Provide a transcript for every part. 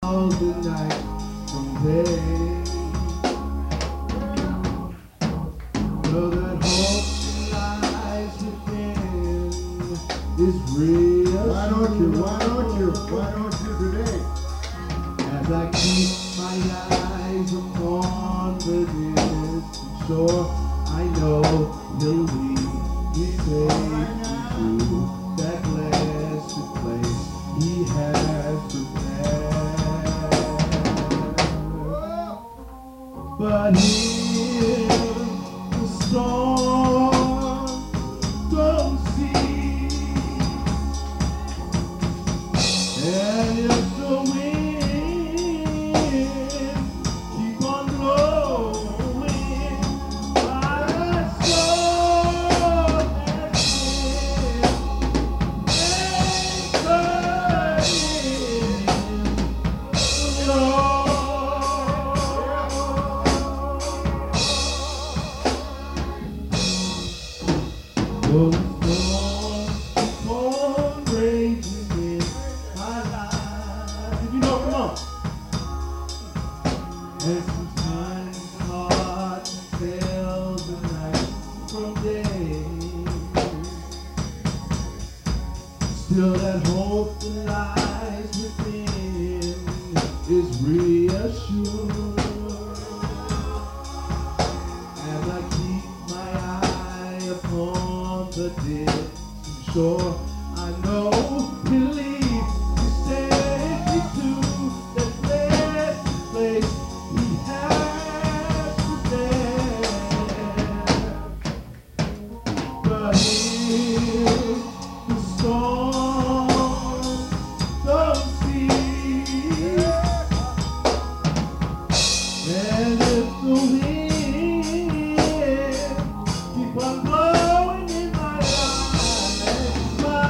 tells the night from day. Know that hope lies within is real. Why don't you today? As I keep my eyes upon the distant shore, I know he'll lead me safely through that blessed place he has prepared. But here the storm don't cease, and if the wind keep on blowing, my soul has been the storms keep on raging in my life. If you know, come on. And sometimes it's hard to tell the night from day. Still that hope that lies within is reassured. As I keep my eye upon the distant shore, I know he'll lead me safely to that blessed place he has prepared. But here the storm don't cease, and if the wind keep on blowing in my life, my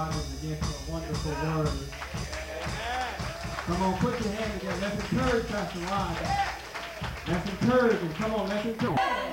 Rogers again for a wonderful word. Come on, put your hand together. Let's encourage Pastor Rogers. Let's encourage him. Come on, let's encourage him.